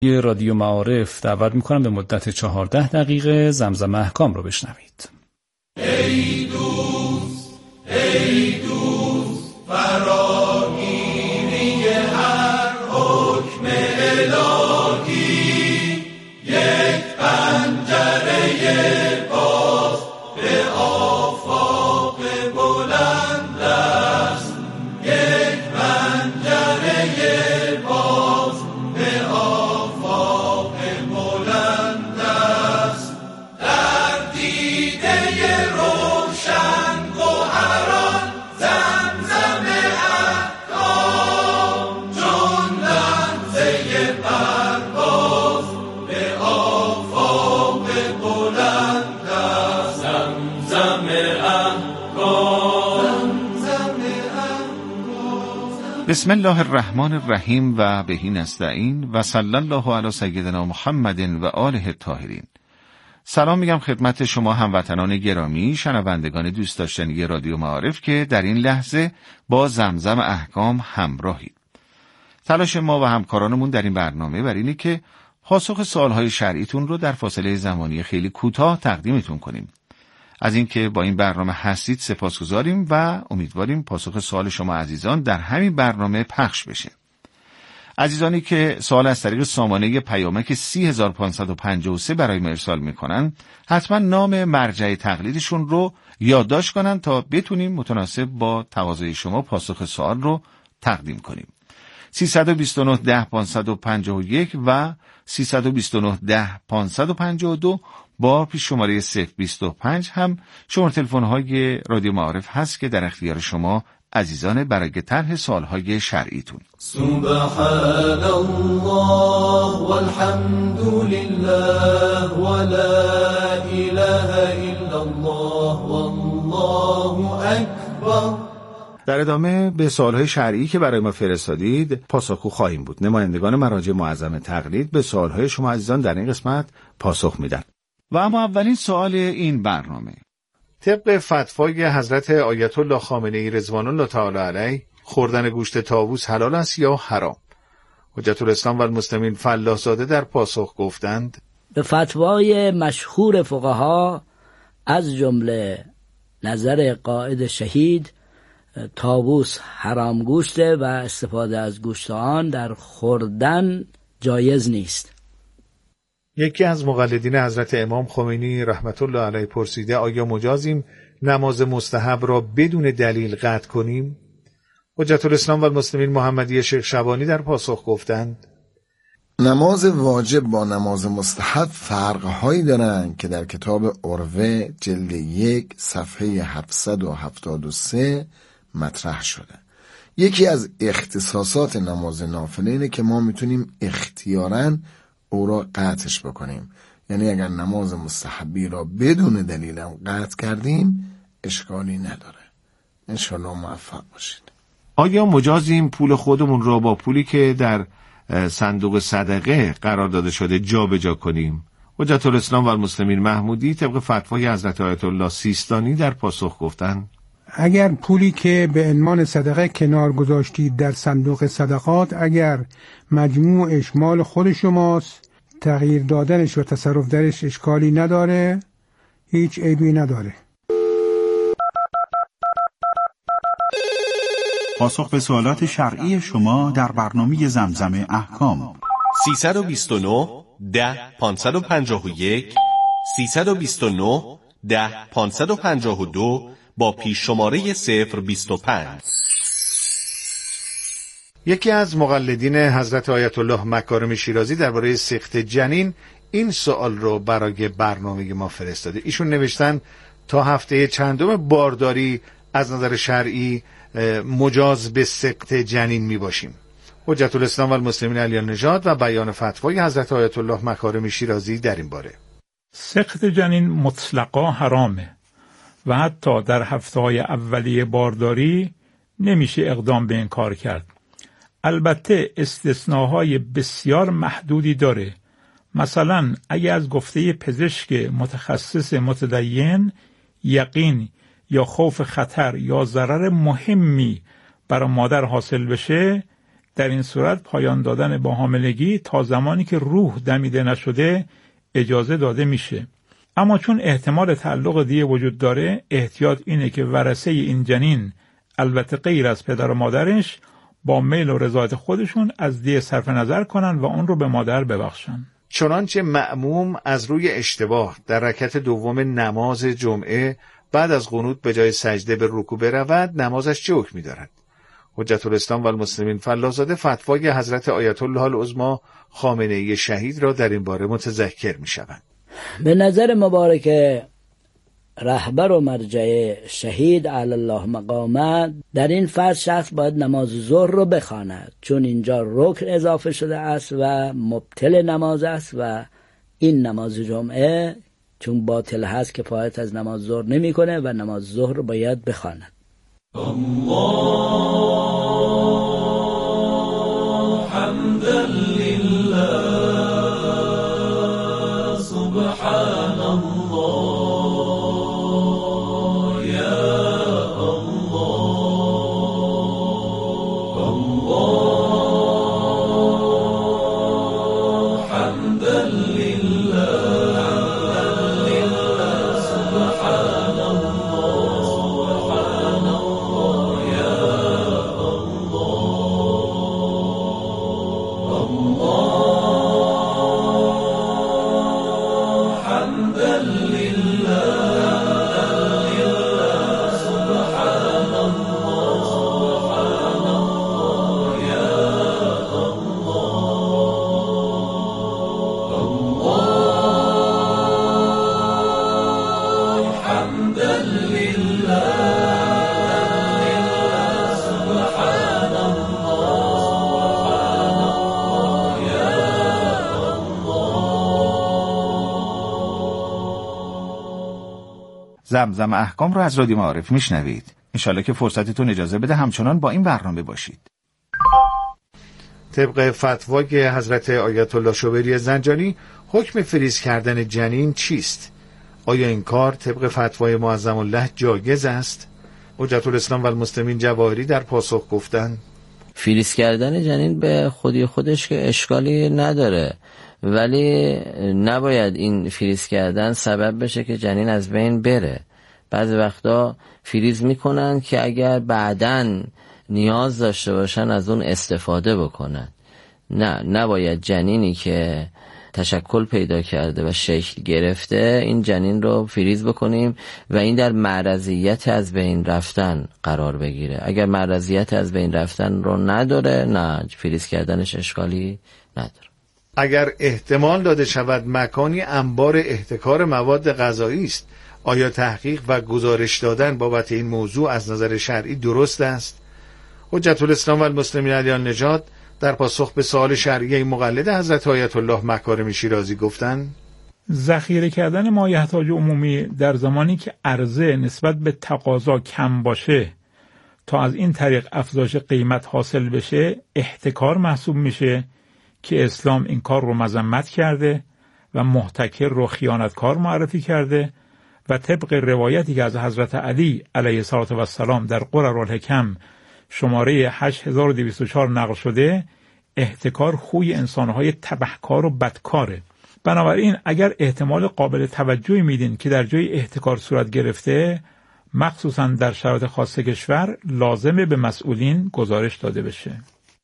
رادیو معارف دعوت میکنم به مدت 14 دقیقه زمزمه احکام رو بشنوید. ای دوست فراگیری هر حکم الهی، یک پنجره باز به آفاق بلند است، یک پنجره باز به آفاق بلند است. در دیده روشن گوهران زمزم احکام، چون لمزه پرواز به آفاق بلند است. زمزم احکام، زمزم احکام. بسم الله الرحمن الرحیم و بهی نستعین و صلی الله علی سیدنا محمد و آله الطاهرین. سلام میگم خدمت شما هموطنان گرامی، شنوندگان دوست داشتنی رادیو معارف که در این لحظه با زمزم احکام همراهید. تلاش ما و همکارانمون در این برنامه بر اینه که پاسخ سوالهای شرعیتون رو در فاصله زمانی خیلی کوتاه تقدیمتون کنیم. از اینکه با این برنامه هستید سپاسگزاریم و امیدواریم پاسخ سوال شما عزیزان در همین برنامه پخش بشه. عزیزانی که سوال از طریق سامانه پیامک 30553 برای ما ارسال میکنن، حتما نام مرجع تقلیدشون رو یادداشت کنن تا بتونیم متناسب با تقاضای شما پاسخ سوال رو تقدیم کنیم. 329 10 551 و 329 10 552 با پیش شماره 025 هم شماره تلفن‌های رادیو معارف هست که در اختیار شما عزیزان برای طرح سوال‌های شرعیتون. سبحان الله والحمد لله ولا اله الا الله والله اکبر. در ادامه به سوال‌های شرعی که برای ما فرستادید پاسخگو خواهیم بود. نمایندگان مراجع معظم تقلید به سوال‌های شما عزیزان در این قسمت پاسخ میدن. و اما اولین سوال این برنامه: طبق فتوای حضرت آیت الله خامنه‌ای رضوان الله تعالی علیه، خوردن گوشت طاووس حلال است یا حرام؟ حجت الاسلام و المسلمین فلاح زاده در پاسخ گفتند: به فتوای مشهور فقها از جمله نظر قائد شهید، طاووس حرام گوشته و استفاده از گوشت آن در خوردن جایز نیست. یکی از مقلدین حضرت امام خمینی رحمت الله علیه پرسیده: آیا مجازیم نماز مستحب را بدون دلیل قطع کنیم؟ حجت الاسلام و المسلمین محمدی شیخ شبانی در پاسخ گفتند: نماز واجب با نماز مستحب فرقهایی دارند که در کتاب عروه جلد 1 صفحه 773 مطرح شده. یکی از اختصاصات نماز نافله اینه که ما میتونیم اختیاراً او را قطعش بکنیم. یعنی اگر نماز مستحبی را بدون دلیلم قطع کردیم اشکالی نداره. انشالله موفق باشید. آیا مجازیم پول خودمون را با پولی که در صندوق صدقه قرار داده شده جا به جا کنیم؟ حجت الاسلام و المسلمین محمودی طبق فتوای حضرت آیت الله سیستانی در پاسخ گفتند: اگر پولی که به عنوان صدقه کنار گذاشتید در صندوق صدقات، اگر مجموعش مال خود شماست، تغییر دادنش و تصرف درش اشکالی نداره، هیچ عیبی نداره. پاسخ به سوالات شرعی شما در برنامه زمزم احکام. 329 10 551 329 10 552 با پیش شماره 025. یکی از مقلدین حضرت آیت الله مکارم شیرازی درباره سقط جنین این سوال رو برای برنامه ما فرستاده. ایشون نوشتن تا هفته چندم بارداری از نظر شرعی مجاز به سقط جنین می باشیم. حجت الاسلام و المسلمین علی نژاد و بیان فتوای حضرت آیت الله مکارم شیرازی در این باره: سقط جنین مطلقا حرامه و حتی در هفته‌های اولیه بارداری نمیشه اقدام به این کار کرد. البته استثناهای بسیار محدودی داره. مثلا اگه از گفته پزشک متخصص متدین یقین یا خوف خطر یا ضرر مهمی برای مادر حاصل بشه در این صورت پایان دادن با حاملگی تا زمانی که روح دمیده نشده اجازه داده میشه. اما چون احتمال تعلق دیگه وجود داره، احتیاط اینه که ورثه این جنین، البته غیر از پدر و مادرش، با میل و رضایت خودشون از دیه صرف نظر کنن و اون رو به مادر ببخشن. چنانچه مأموم از روی اشتباه در رکعت دوم نماز جمعه بعد از قنوت به جای سجده به رکوع برود، نمازش چه حکمی دارد؟ حجت الاسلام و المسلمین فلاح‌زاده فتوای حضرت آیت الله العظمی خامنه‌ای شهید را در این باره متذکر می‌شوند. به نظر مبارک رهبر و مرجع شهید علی الله مقامه، در این فرض شخص باید نماز ظهر رو بخواند، چون اینجا رکن اضافه شده است و مبطل نماز است و این نماز جمعه چون باطل هست کفایت از نماز ظهر نمی‌کنه و نماز ظهر رو باید بخواند. الله حمدا لله سبحان الله یا الله الله حمدا لله سبحان زمزم احکام رو از رادیو معارف میشنوید. انشالله که فرصتتون اجازه بده همچنان با این برنامه باشید. طبق فتوای حضرت آیت الله شوبری زنجانی، حکم فریز کردن جنین چیست؟ آیا این کار طبق فتوای معظم الله جایز است؟ حجت الاسلام و المسلمین جواهری در پاسخ گفتند فریز کردن جنین به خودی خودش که اشکالی نداره، ولی نباید این فریز کردن سبب بشه که جنین از بین بره. بعضی وقتا فریز میکنن که اگر بعداً نیاز داشته باشن از اون استفاده بکنن. نباید جنینی که تشکل پیدا کرده و شکل گرفته این جنین رو فریز بکنیم و این در معرضیت از بین رفتن قرار بگیره. اگر معرضیت از بین رفتن رو نداره، نه فریز کردنش اشکالی نداره. اگر احتمال داده شود مکانی انبار احتکار مواد غذایی است، آیا تحقیق و گزارش دادن بابت این موضوع از نظر شرعی درست است؟ حجت الاسلام و المسلمین علی النژاد در پاسخ به سوال شرعی مقلد حضرت آیت الله مکارم شیرازی گفتند ذخیره کردن مایحتاج عمومی در زمانی که عرضه نسبت به تقاضا کم باشه تا از این طریق افزایش قیمت حاصل بشه احتکار محسوب میشه که اسلام این کار رو مذمت کرده و محتکر رو خیانتکار معرفی کرده و طبق روایتی که از حضرت علی علیه السلام در قررالحکم شماره 8204 نقل شده، احتکار خوی انسانهای تبهکار و بدکاره. بنابراین اگر احتمال قابل توجهی میدین که در جای احتکار صورت گرفته، مخصوصا در شرایط خاص کشور، لازمه به مسئولین گزارش داده بشه.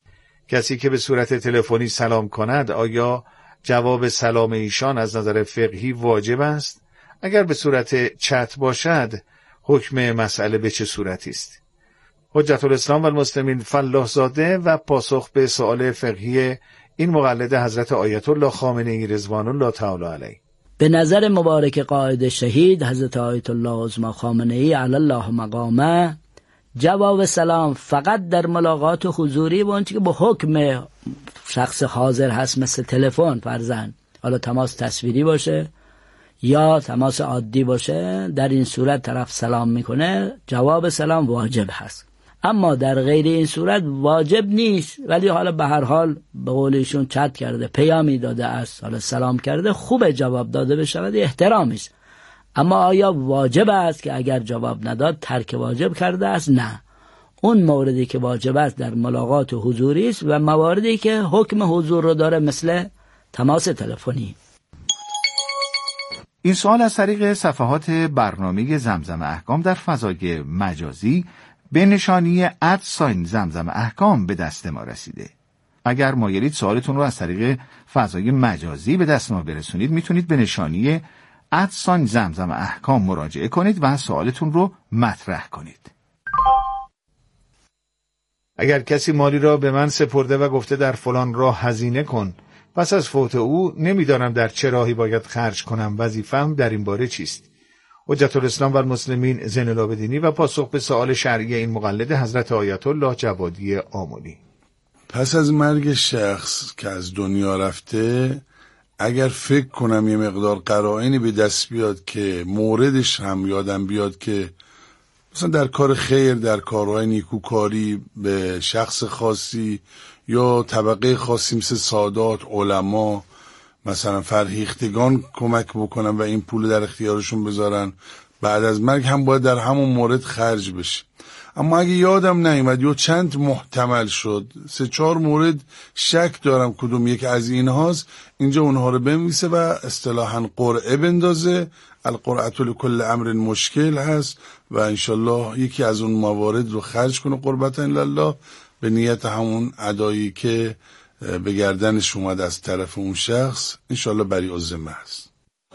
کسی که به صورت تلفنی سلام کند، آیا جواب سلام ایشان از نظر فقهی واجب است؟ اگر به صورت چت باشد، حکم مسئله به چه صورتی است؟ حجت الاسلام و المسلمین فلاح‌زاده و پاسخ به سوال فقهی این مقلد حضرت آیت الله خامنه‌ای رضوان الله تعالی علیه. به نظر مبارک قائد شهید حضرت آیت الله العظمی خامنه‌ای علی الله مقامه، جواب سلام فقط در ملاقات حضوری و اونچه که به حکم شخص حاضر هست، مثل تلفن فرضاً، حالا تماس تصویری باشه یا تماس عادی باشه، در این صورت طرف سلام میکنه، جواب سلام واجب هست. اما در غیر این صورت واجب نیست، ولی حالا به هر حال به قول ایشون چت کرده، پیامی داده است، حالا سلام کرده، خوب جواب داده بشود، احترامی است. اما آیا واجب است که اگر جواب نداد ترک واجب کرده است؟ نه. اون موردی که واجب است در ملاقات حضوری است و مواردی که حکم حضور رو داره مثل تماس تلفنی. این سوال از طریق صفحات برنامه زمزم احکام در فضای مجازی به نشانی @زمزم احکام به دست ما رسیده. اگر مایلید سوالتون رو از طریق فضای مجازی به دست ما برسونید، میتونید به نشانی @زمزم احکام مراجعه کنید و سوالتون رو مطرح کنید. اگر کسی مالی را به من سپرده و گفته در فلان راه هزینه کن، پس از فوت او نمیدانم در چه راهی باید خرج کنم، وظیفه‌ام در این باره چیست؟ حجت الاسلام و المسلمین زین العابدینی و پاسخ به سوال شرعی این مقلد حضرت آیت الله جوادی آملی. پس از مرگ شخص که از دنیا رفته، اگر فکر کنم یه مقدار قرائنی به دست بیاد که موردش هم یادم بیاد که مثلا در کار خیر، در کارهای نیکوکاری به شخص خاصی یا طبقه خاصی مثل سادات، علما، مثلا فرهیختگان کمک بکنم و این پول در اختیارشون بذارن، بعد از مرگ هم باید در همون مورد خرج بشه. اما اگه یادم نیامد یا چند محتمل شد، 3-4 مورد شک دارم کدوم یک از اینهاست، اینجا اونها رو بنویسه و اصطلاحاً قرعه بندازه. القرعة لكل امر مشکل هست و انشالله یکی از اون موارد رو خرج کنه قربتا الله به نیت همون ادایی که به گردنش اومد از طرف اون شخص، انشالله بری الذمه هست.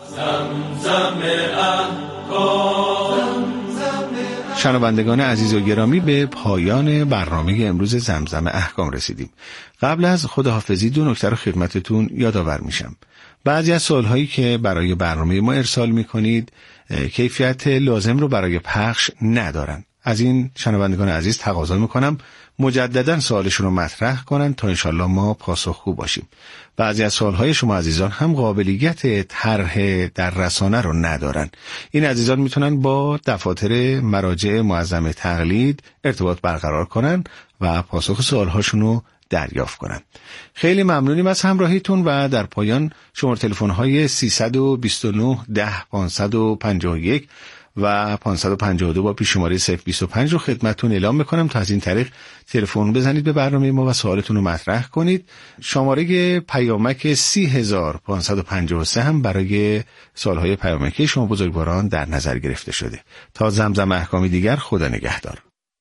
شنوندگان عزیز و گرامی، به پایان برنامه امروز زمزم احکام رسیدیم. قبل از خداحافظی 2 نکته رو خدمتتون یادآور میشم. بعضی از سوالهایی که برای برنامه ما ارسال میکنید کیفیت لازم رو برای پخش ندارن. از این شنوندگان عزیز تقاضا میکنم مجددا سوالشون رو مطرح کنن تا انشالله ما پاسخگو باشیم. بعضی از سوالهای شما عزیزان هم قابلیت طرح در رسانه رو ندارن. این عزیزان میتونن با دفاتر مراجع معظم تقلید ارتباط برقرار کنن و پاسخ سوالهاشون رو دریافت کنن. خیلی ممنونیم از همراهیتون و در پایان شماره تلفن‌های 329 10 551 و 552 با پیش‌شماره 025 رو خدمتتون اعلام میکنم تا از این طریق تلفن بزنید به برنامه ما و سوالتون رو مطرح کنید. شماره پیامک 30553 هم برای سوالهای پیامکی شما بزرگواران در نظر گرفته شده. تا زمزم احکامی دیگر، خدا نگهدار.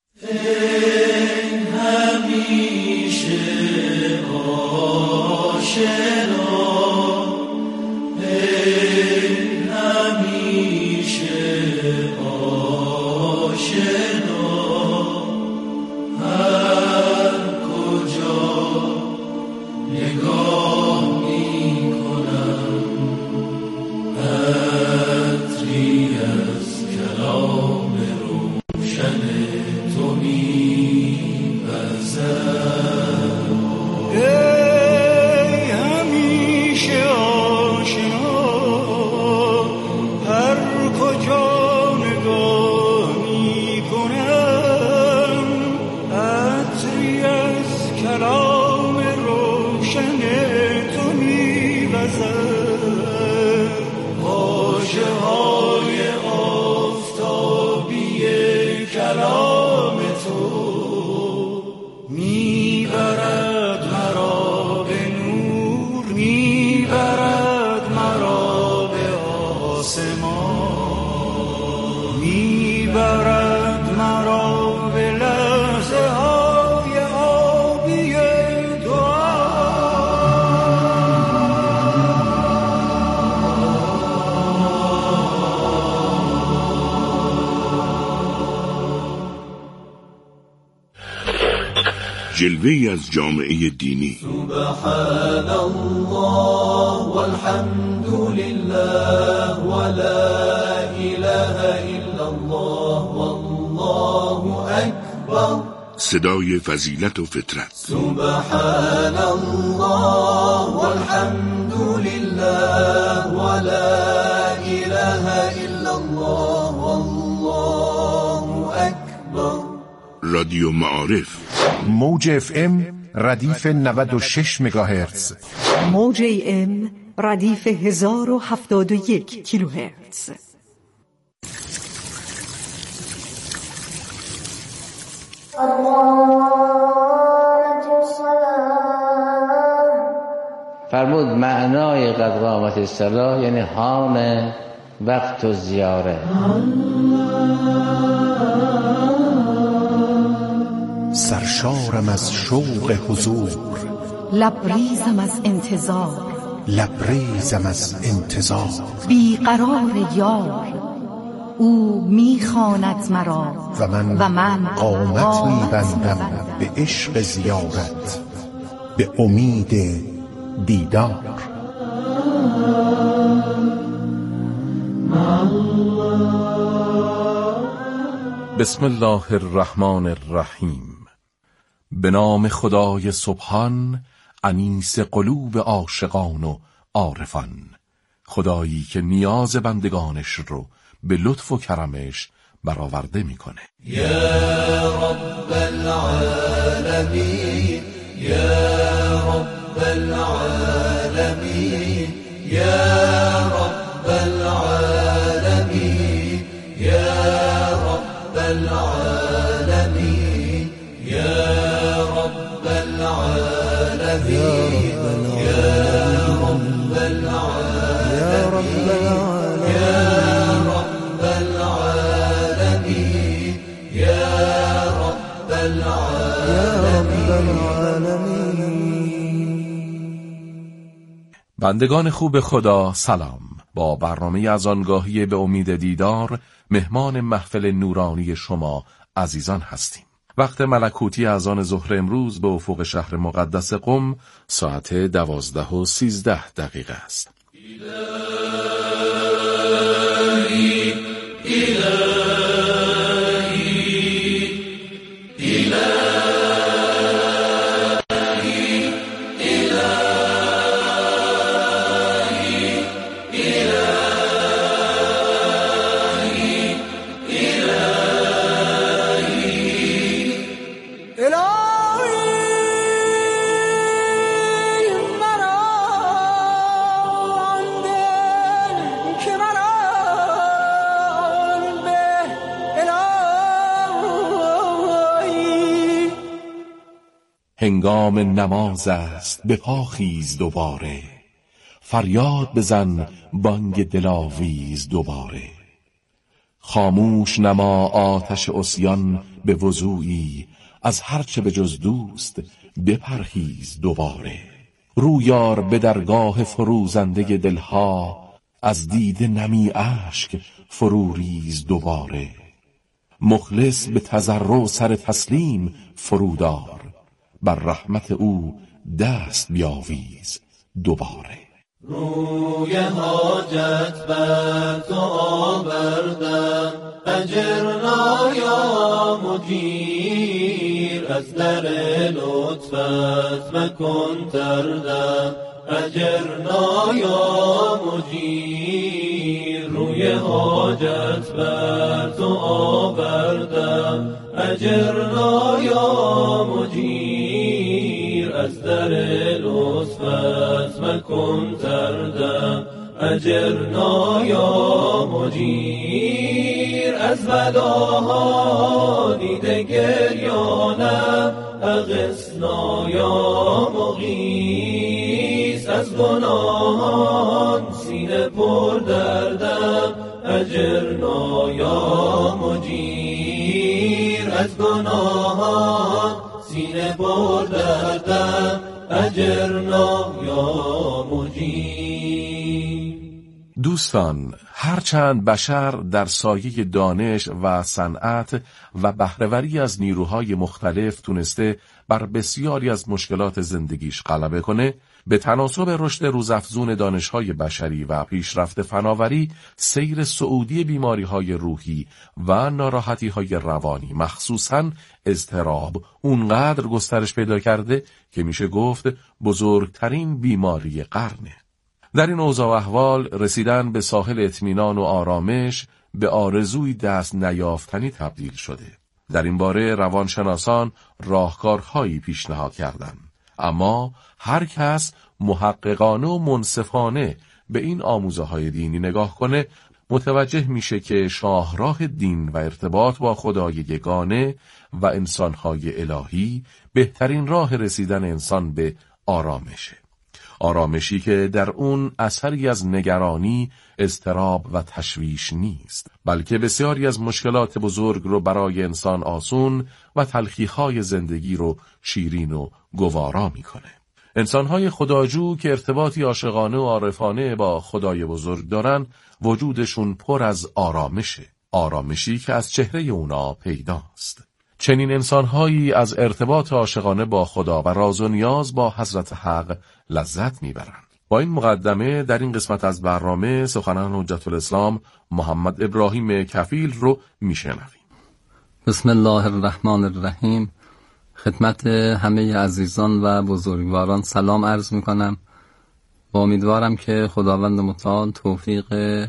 جلوه‌ای از جامعه دینی. سبحان الله والحمد لله ولا اله الا الله والله اکبر. صدای فضیلت و فطرت. سبحان الله والحمد لله ولا اله الا الله والله اکبر. رادیو معارف. موج FM ردیف 96 مگاهرتز. موج AM ردیف 1071 کیلوهرتز. فرمود معنای قد قامت الصلاة یعنی حان وقت و زیاره. سرشارم از شوق حضور، لبریزم از انتظار، لبریزم از انتظار. بیقرار یار، او میخواند مرا و من قامت میبندم به عشق زیارت، به امید دیدار. بسم الله الرحمن الرحیم. به نام خدای سبحان، انیس قلوب عاشقان و عارفان، خدایی که نیاز بندگانش رو به لطف و کرمش برآورده میکنه. یا رب العالمین، یا رب العالمین، یا رب العالمین، یا رب العالمین، یا رب العالمین، یا رب العالمین، یا رب العالمین، یا رب العالمین. بندگان خوب خدا سلام. با برنامه از آنگاهی به امید دیدار مهمان محفل نورانی شما عزیزان هستیم. وقت ملکوتی اذان ظهر امروز به افق شهر مقدس قم ساعت 12:13 است. الهی هنگام نماز است، به پا خیز دوباره، فریاد بزن بانگ دلاویز دوباره. خاموش نما آتش عصیان به وضوعی، از هرچه به جز دوست بپرهیز دوباره. رویار به درگاه فروزنده دلها، از دیده نمی اشک فروریز دوباره. مخلص به تضرع سر تسلیم فرودار، بر رحمت او دست بیاویز دوباره. روی حاجت بر تو آوردم، اجرنا یا مجیر، از در لطفت مکن تردم، اجرنا یا مجیر. روی حاجت بر تو آوردم، اجرنا یا مجیر، از در لطفت مکن تردم، اجرنا یا مجیر. از بلاها دیده گریانم، اغثنا یا مغیث. از گناهان سینه پر دردم، اجرنا یا مجیر. از گناهان سینه پر دردم، اجرنا یا مجیر. دوستان، هرچند بشر در سایه دانش و صنعت و بهره‌وری از نیروهای مختلف تونسته بر بسیاری از مشکلات زندگیش غلبه کنه، به تناسب رشد روزافزون دانش‌های بشری و پیشرفت فناوری، سیر صعودی بیماری‌های روحی و ناراحتی‌های روانی، مخصوصاً اضطراب، اونقدر گسترش پیدا کرده که میشه گفت بزرگترین بیماری قرنه. در این اوضاع و احوال رسیدن به ساحل اطمینان و آرامش به آرزوی دست نیافتنی تبدیل شده. در این باره روانشناسان راهکارهایی پیشنهاد کردند، اما هر کس محققانه و منصفانه به این آموزه‌های دینی نگاه کنه، متوجه میشه که شاهراه دین و ارتباط با خدای یگانه و انسانهای الهی بهترین راه رسیدن انسان به آرامشه. آرامشی که در اون اثری از نگرانی، اضطراب و تشویش نیست، بلکه بسیاری از مشکلات بزرگ رو برای انسان آسون و تلخی‌های زندگی رو شیرین و گوارا میکنه. انسانهای خداجو که ارتباطی عاشقانه و عارفانه با خدای بزرگ دارن، وجودشون پر از آرامشه، آرامشی که از چهره اونا پیداست. چنین انسانهایی از ارتباط عاشقانه با خدا و راز و نیاز با حضرت حق لذت میبرند. با این مقدمه در این قسمت از برنامه سخنان حجت الاسلام محمد ابراهیم کفیل رو میشنویم. بسم الله الرحمن الرحیم. خدمت همه عزیزان و بزرگواران سلام عرض میکنم و امیدوارم که خداوند متعال توفیق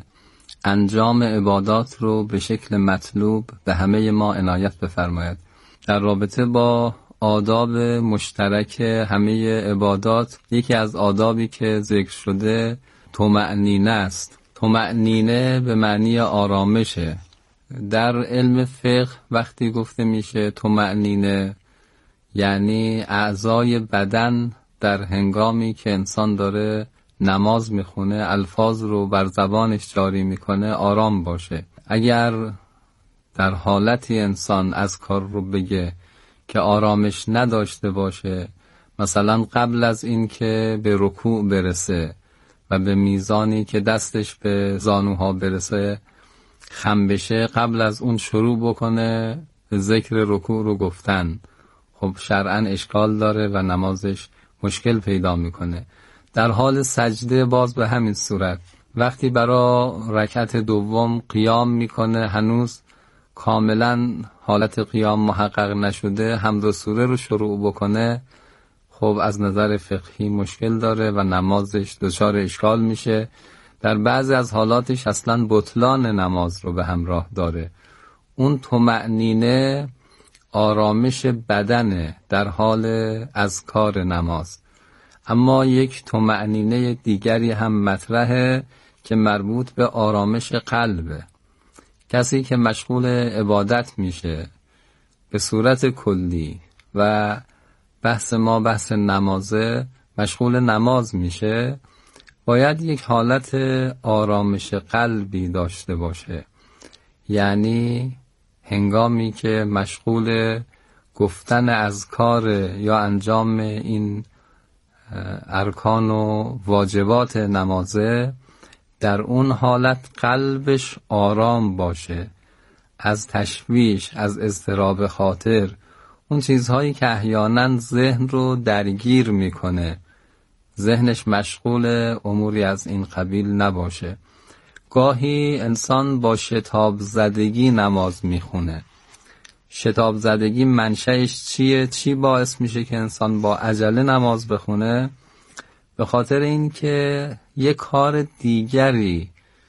انجام عبادات رو به شکل مطلوب به همه ما عنایت بفرماید. در رابطه با آداب مشترک همه عبادات، یکی از آدابی که ذکر شده طمأنینه است. طمأنینه به معنی آرامشه. در علم فقه وقتی گفته میشه طمأنینه، یعنی اعضای بدن در هنگامی که انسان داره نماز میخونه الفاظ رو بر زبانش جاری میکنه آرام باشه. اگر در حالتی انسان از کار رو بگه که آرامش نداشته باشه، مثلا قبل از این که به رکوع برسه و به میزانی که دستش به زانوها برسه خم بشه، قبل از اون شروع بکنه به ذکر رکوع رو گفتن، خب شرعاً اشکال داره و نمازش مشکل پیدا میکنه. در حال سجده باز به همین صورت، وقتی برای رکعت دوم قیام میکنه هنوز کاملا حالت قیام محقق نشده، حمد و سوره رو شروع بکنه، خب از نظر فقهی مشکل داره و نمازش دچار اشکال میشه. در بعضی از حالاتش اصلا بطلان نماز رو به همراه داره. اون طمأنینه آرامش بدنه در حال اذکار نماز. اما یک طمأنینه دیگری هم مطرحه که مربوط به آرامش قلبه. کسی که مشغول عبادت میشه به صورت کلی و بحث نمازه، مشغول نماز میشه، باید یک حالت آرامش قلبی داشته باشه. یعنی هنگامی که مشغول گفتن اذکار یا انجام این ارکان و واجبات نمازه، در اون حالت قلبش آرام باشه از تشویش، از اضطراب خاطر، اون چیزهایی که احیانا ذهن رو درگیر میکنه، ذهنش مشغول اموری از این قبیل نباشه. گاهی انسان با شتاب زدگی نماز میخونه. شتاب زدگی منشأش چیه؟ چی باعث میشه که انسان با عجله نماز بخونه؟ به خاطر این که یک کار دیگری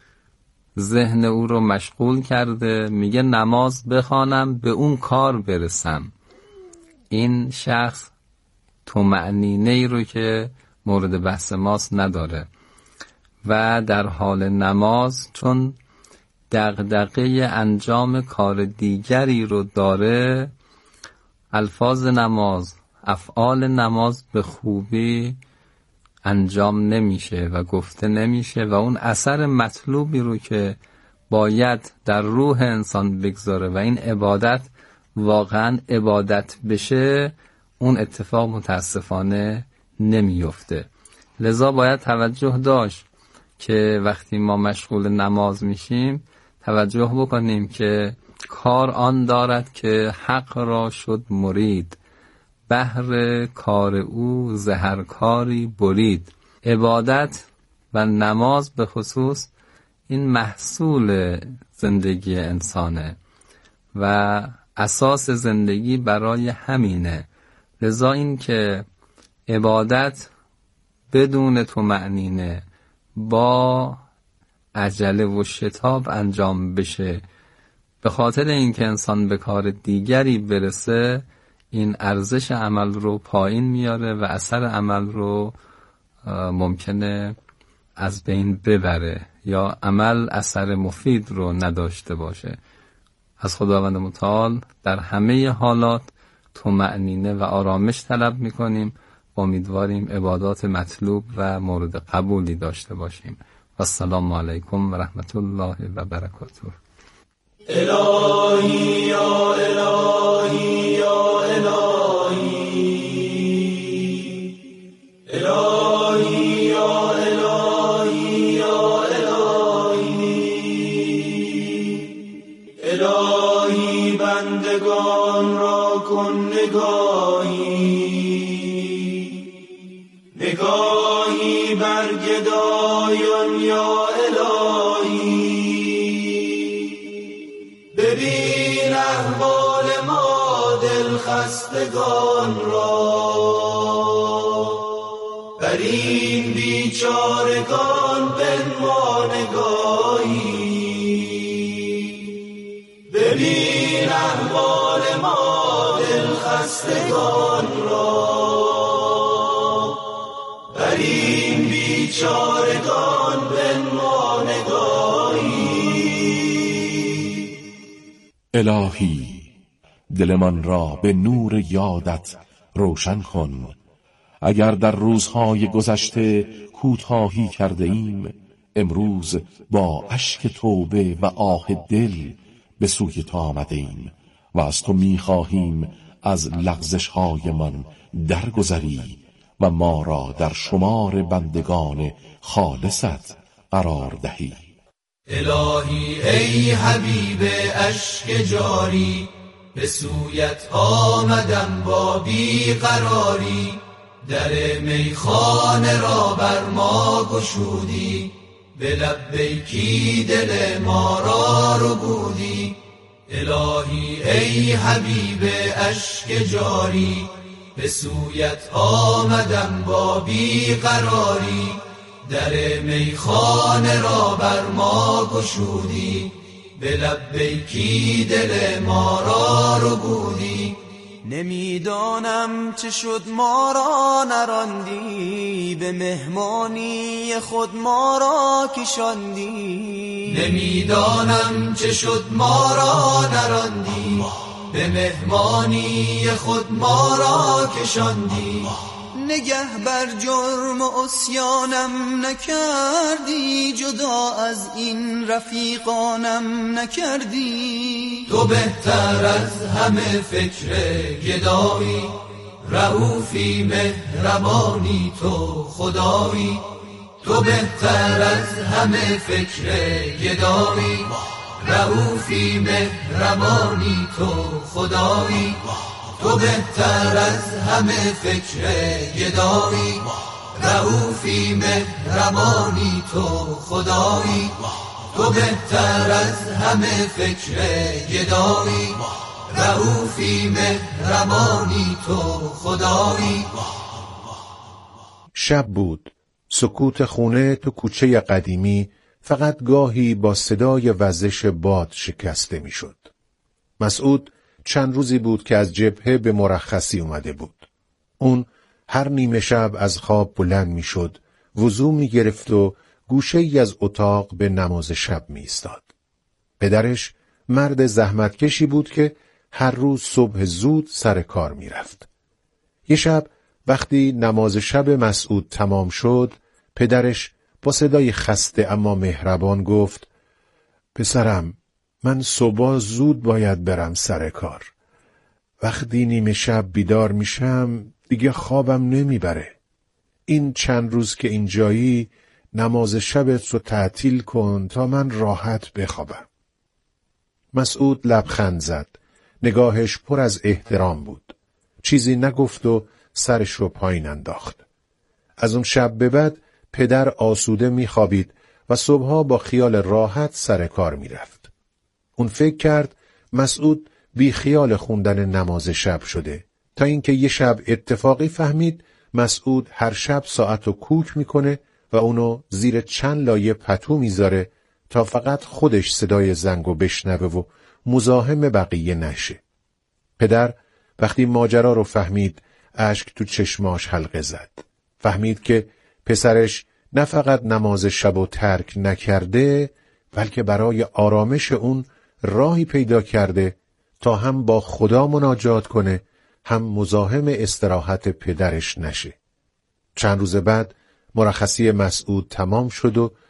ذهن او رو مشغول کرده، میگه نماز بخوانم به اون کار برسم. این شخص طمأنینه‌ای رو که مورد بحث ماست نداره و در حال نماز چون دغدغه انجام کار دیگری رو داره، الفاظ نماز، افعال نماز به خوبی انجام نمیشه و گفته نمیشه و اون اثر مطلوبی رو که باید در روح انسان بگذاره و این عبادت واقعا عبادت بشه، اون اتفاق متاسفانه نمیفته. لذا باید توجه داشت که وقتی ما مشغول نماز میشیم توجه بکنیم که کار آن دارد که حق را شد مرید، بهر کار او زهر کاری برید. عبادت و نماز به خصوص این محصول زندگی انسانه و اساس زندگی برای همینه. لذا این که عبادت بدون طمأنینه با عجله و شتاب انجام بشه، به خاطر اینکه انسان به کار دیگری برسه، این ارزش عمل رو پایین میاره و اثر عمل رو ممکنه از بین ببره یا عمل اثر مفید رو نداشته باشه. از خداوند متعال در همه حالات طمأنینه و آرامش طلب میکنیم و امیدواریم عبادات مطلوب و مورد قبولی داشته باشیم. و السلام علیکم و رحمت الله و برکاته. الهی یا الهی یا الهی، الهی یا الهی یا الهی، الهی بندگان را کن نگاهی، نگاهی بر گدایان یا الهی، ببین احوال ما دل خستگان را، بر این بیچارگان بنما نگاهی، ببین احوال ما دل خستگان را، بر این بیچارگان بنما نگاهی. الهی دلمان را به نور یادت روشن کن. اگر در روزهای گذشته کوتاهی کرده ایم، امروز با اشک توبه و آه دل به سوی تو آمده ایم و از تو می‌خواهیم از لغزش‌هایمان درگذری و ما را در شمار بندگان خالصت قرار دهی. الهی ای حبیب اشک جاری، به سویت آمدم با بیقراری، در میخانه را بر ما گشودی، به لبیکی دل ما را ربودی. الهی ای حبیب اشک جاری، به سویت آمدم با بیقراری، در میخانه را بر ما گشودی، به لبیکی دل ما را ربودی. نمیدانم چه شد ما را نراندی، به مهمانی خود ما را کشاندی. نمیدانم چه شد ما را نراندی، به مهمانی خود ما را کشاندی. نگه بر جرم و عصیانم نکردی، جدا از این رفیقانم نکردی. تو بهتر از همه فکر گدایی، رؤوفی مهربانی تو خدایی. تو بهتر از همه فکر گدایی، رؤوفی مهربانی تو خدایی. تو بهتر از همه فکر گدایی، رؤوفی مهربانی تو خدایی. تو بهتر از همه فکر گدایی، رؤوفی مهربانی تو خدایی. شب بود. سکوت خونه تو کوچه قدیمی فقط گاهی با صدای وزش باد شکسته میشد. مسعود چند روزی بود که از جبهه به مرخصی اومده بود. اون هر نیمه شب از خواب بلند میشد، وضو میگرفت و گوشه ای از اتاق به نماز شب میایستاد. پدرش مرد زحمتکشی بود که هر روز صبح زود سر کار میرفت. یه شب وقتی نماز شب مسعود تمام شد، پدرش با صدای خسته اما مهربان گفت: پسرم، من صبح زود باید برم سر کار. وقتی نیمه شب بیدار میشم دیگه خوابم نمیبره. این چند روز که اینجایی نماز شبت رو تعطیل کن تا من راحت بخوابم. مسعود لبخند زد. نگاهش پر از احترام بود. چیزی نگفت و سرش رو پایین انداخت. از اون شب به بعد پدر آسوده میخوابید و صبحها با خیال راحت سر کار میرفت. اون فکر کرد مسعود بی خیال خوندن نماز شب شده، تا اینکه یه شب اتفاقی فهمید مسعود هر شب ساعتو کوک میکنه و اونو زیر چند لایه پتو میذاره تا فقط خودش صدای زنگو بشنوه و مزاحم بقیه نشه. پدر وقتی ماجرا رو فهمید اشک تو چشماش حلقه زد. فهمید که پسرش نه فقط نماز شب و ترک نکرده، بلکه برای آرامش اون راهی پیدا کرده تا هم با خدا مناجات کنه، هم مزاحم استراحت پدرش نشه. چند روز بعد مرخصی مسعود تمام شد و